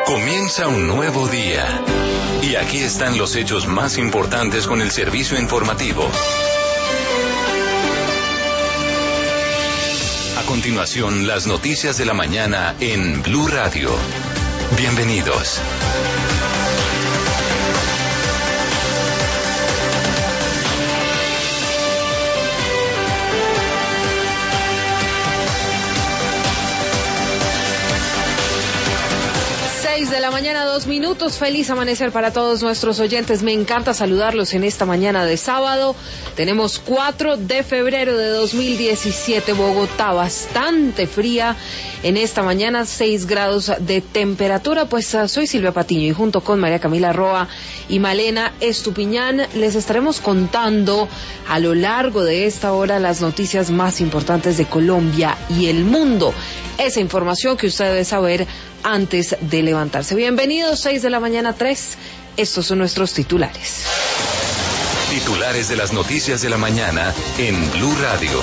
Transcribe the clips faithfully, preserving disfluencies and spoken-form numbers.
Comienza un nuevo día. Y aquí están los hechos más importantes con el servicio informativo. A continuación, las noticias de la mañana en Blue Radio. Bienvenidos. De la mañana, dos minutos. Feliz amanecer para todos nuestros oyentes. Me encanta saludarlos en esta mañana de sábado. Tenemos cuatro de febrero de dos mil diecisiete. Bogotá bastante fría en esta mañana, seis grados de temperatura. Pues uh, soy Silvia Patiño y junto con María Camila Roa y Malena Estupiñán les estaremos contando a lo largo de esta hora las noticias más importantes de Colombia y el mundo. Esa información que usted debe saber antes de levantarse. Bienvenidos, seis de la mañana, tres. Estos son nuestros titulares. Titulares de las noticias de la mañana en Blue Radio.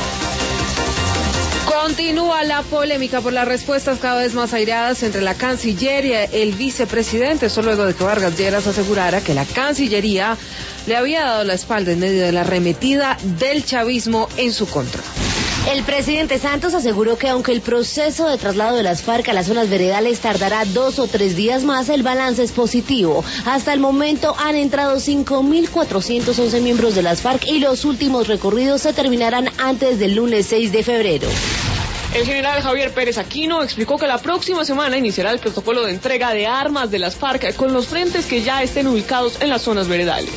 Continúa la polémica por las respuestas cada vez más aireadas entre la Canciller y el vicepresidente, esto luego de que Vargas Lleras asegurara que la Cancillería le había dado la espalda en medio de la arremetida del chavismo en su contra. El presidente Santos aseguró que aunque el proceso de traslado de las FARC a las zonas veredales tardará dos o tres días más, el balance es positivo. Hasta el momento han entrado cinco mil cuatrocientos once miembros de las FARC y los últimos recorridos se terminarán antes del lunes seis de febrero. El general Javier Pérez Aquino explicó que la próxima semana iniciará el protocolo de entrega de armas de las FARC con los frentes que ya estén ubicados en las zonas veredales.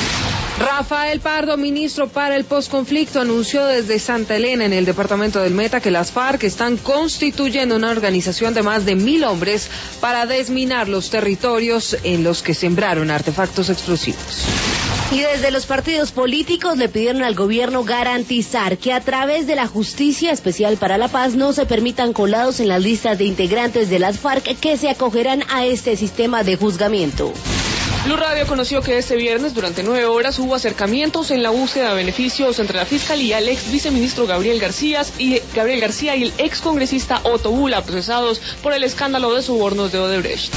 Rafael Pardo, ministro para el posconflicto, anunció desde Santa Elena, en el departamento del Meta, que las FARC están constituyendo una organización de más de mil hombres para desminar los territorios en los que sembraron artefactos explosivos. Y desde los partidos políticos le pidieron al gobierno garantizar que a través de la Justicia Especial para la Paz no se permitan colados en las listas de integrantes de las FARC que se acogerán a este sistema de juzgamiento. Blue Radio conoció que este viernes durante nueve horas hubo acercamientos en la búsqueda de beneficios entre la Fiscalía, el ex viceministro Gabriel García y Gabriel García y el ex congresista Otto Bula, procesados por el escándalo de sobornos de Odebrecht.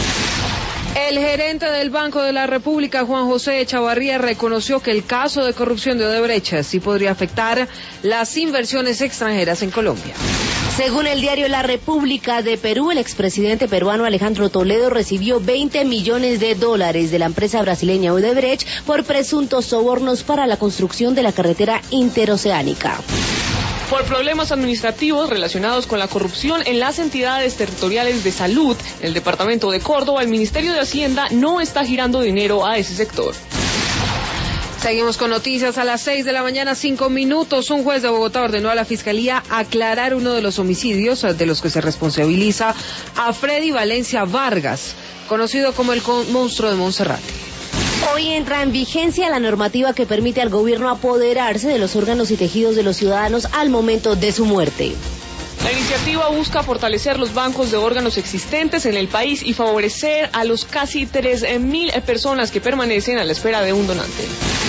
El gerente del Banco de la República, Juan José Echavarría, reconoció que el caso de corrupción de Odebrecht sí podría afectar las inversiones extranjeras en Colombia. Según el diario La República de Perú, el expresidente peruano Alejandro Toledo recibió veinte millones de dólares de la empresa brasileña Odebrecht por presuntos sobornos para la construcción de la carretera interoceánica. Por problemas administrativos relacionados con la corrupción en las entidades territoriales de salud en el departamento de Córdoba, el Ministerio de Hacienda no está girando dinero a ese sector. Seguimos con noticias a las seis de la mañana, cinco minutos. Un juez de Bogotá ordenó a la Fiscalía aclarar uno de los homicidios de los que se responsabiliza a Freddy Valencia Vargas, conocido como el monstruo de Monserrate. Hoy entra en vigencia la normativa que permite al gobierno apoderarse de los órganos y tejidos de los ciudadanos al momento de su muerte. La iniciativa busca fortalecer los bancos de órganos existentes en el país y favorecer a los casi tres mil personas que permanecen a la espera de un donante.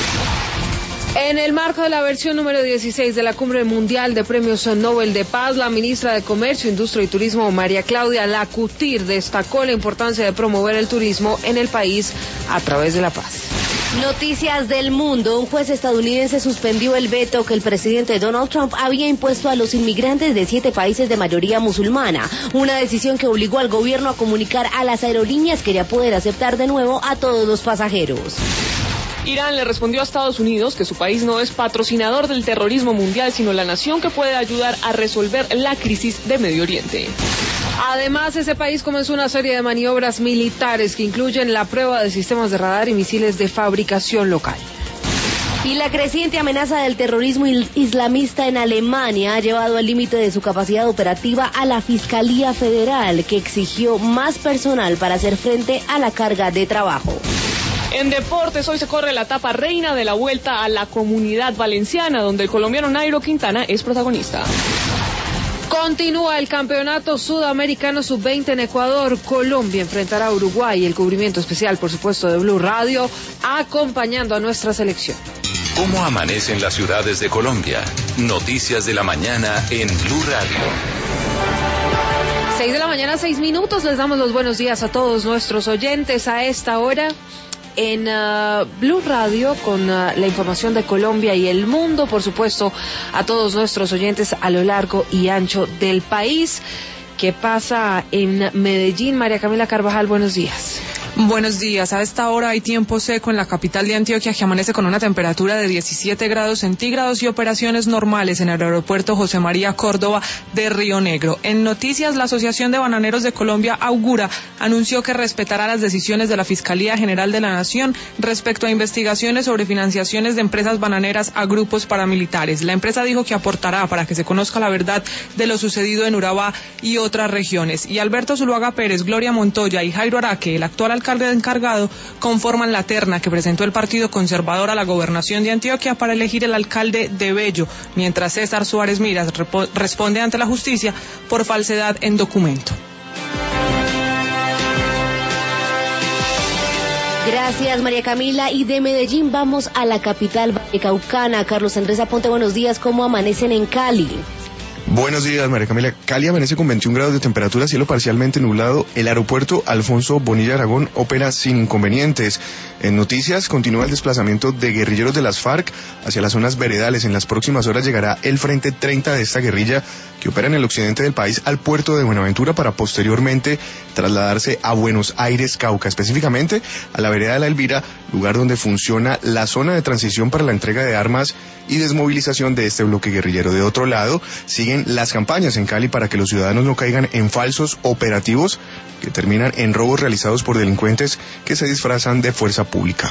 En el marco de la versión número dieciséis de la Cumbre Mundial de Premios Nobel de Paz, la ministra de Comercio, Industria y Turismo, María Claudia Lacutir, destacó la importancia de promover el turismo en el país a través de la paz. Noticias del mundo. Un juez estadounidense suspendió el veto que el presidente Donald Trump había impuesto a los inmigrantes de siete países de mayoría musulmana, una decisión que obligó al gobierno a comunicar a las aerolíneas que ya pueden aceptar de nuevo a todos los pasajeros. Irán le respondió a Estados Unidos que su país no es patrocinador del terrorismo mundial, sino la nación que puede ayudar a resolver la crisis de Medio Oriente. Además, ese país comenzó una serie de maniobras militares que incluyen la prueba de sistemas de radar y misiles de fabricación local. Y la creciente amenaza del terrorismo islamista en Alemania ha llevado al límite de su capacidad operativa a la Fiscalía Federal, que exigió más personal para hacer frente a la carga de trabajo. En deportes, hoy se corre la etapa reina de la Vuelta a la Comunidad Valenciana, donde el colombiano Nairo Quintana es protagonista. Continúa el campeonato sudamericano sub veinte en Ecuador. Colombia enfrentará a Uruguay. El cubrimiento especial, por supuesto, de Blue Radio, acompañando a nuestra selección. ¿Cómo amanecen las ciudades de Colombia? Noticias de la mañana en Blue Radio. Seis de la mañana, seis minutos. Les damos los buenos días a todos nuestros oyentes a esta hora en uh, Blue Radio con uh, la información de Colombia y el mundo, por supuesto, a todos nuestros oyentes a lo largo y ancho del país. ¿Qué pasa en Medellín? María Camila Carvajal, buenos días. Buenos días. A esta hora hay tiempo seco en la capital de Antioquia, que amanece con una temperatura de diecisiete grados centígrados y operaciones normales en el aeropuerto José María Córdoba de Río Negro. En noticias, la Asociación de Bananeros de Colombia, Augura, anunció que respetará las decisiones de la Fiscalía General de la Nación respecto a investigaciones sobre financiaciones de empresas bananeras a grupos paramilitares. La empresa dijo que aportará para que se conozca la verdad de lo sucedido en Urabá y otras regiones. Y Alberto Zuluaga Pérez, Gloria Montoya y Jairo Araque, el actual alcalde alcalde encargado, conforman la terna que presentó el Partido Conservador a la gobernación de Antioquia para elegir el alcalde de Bello, mientras César Suárez Miras responde ante la justicia por falsedad en documento. Gracias, María Camila. Y de Medellín vamos a la capital vallecaucana. Carlos Andrés Aponte, buenos días. ¿Cómo amanecen en Cali? Buenos días, María Camila. Cali amanece con veintiún grados de temperatura, cielo parcialmente nublado. El aeropuerto Alfonso Bonilla Aragón opera sin inconvenientes. En noticias, continúa el desplazamiento de guerrilleros de las FARC hacia las zonas veredales. En las próximas horas llegará el Frente treinta de esta guerrilla, que opera en el occidente del país, al puerto de Buenaventura para posteriormente trasladarse a Buenos Aires, Cauca, específicamente a la vereda de La Elvira, lugar donde funciona la zona de transición para la entrega de armas y desmovilización de este bloque guerrillero. De otro lado, siguen las campañas en Cali para que los ciudadanos no caigan en falsos operativos que terminan en robos realizados por delincuentes que se disfrazan de fuerza pública.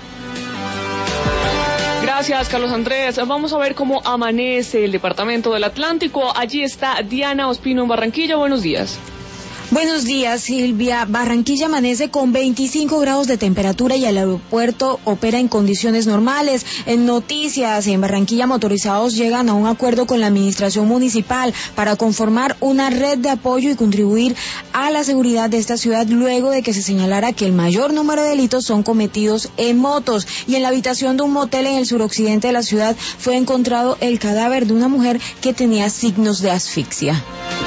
Gracias, Carlos Andrés. Vamos a ver cómo amanece el departamento del Atlántico. Allí está Diana Ospino en Barranquilla. Buenos días. Buenos días, Silvia. Barranquilla amanece con veinticinco grados de temperatura y el aeropuerto opera en condiciones normales. En noticias, en Barranquilla, motorizados llegan a un acuerdo con la administración municipal para conformar una red de apoyo y contribuir a la seguridad de esta ciudad, luego de que se señalara que el mayor número de delitos son cometidos en motos. Y en la habitación de un motel en el suroccidente de la ciudad fue encontrado el cadáver de una mujer que tenía signos de asfixia.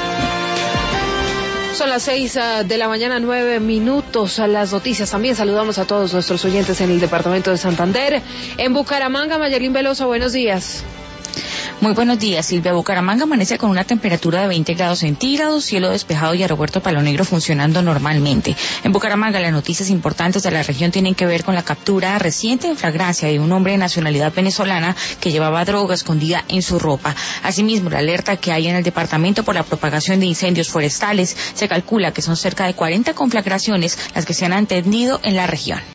Son las seis uh, de la mañana, nueve minutos a las noticias. También saludamos a todos nuestros oyentes en el departamento de Santander. En Bucaramanga, Mayelín Veloso, buenos días. Muy buenos días, Silvia. Bucaramanga amanece con una temperatura de veinte grados centígrados, cielo despejado y aeropuerto Palo Negro funcionando normalmente. En Bucaramanga, las noticias importantes de la región tienen que ver con la captura reciente en flagrancia de un hombre de nacionalidad venezolana que llevaba droga escondida en su ropa. Asimismo, la alerta que hay en el departamento por la propagación de incendios forestales. Se calcula que son cerca de cuarenta conflagraciones las que se han atendido en la región.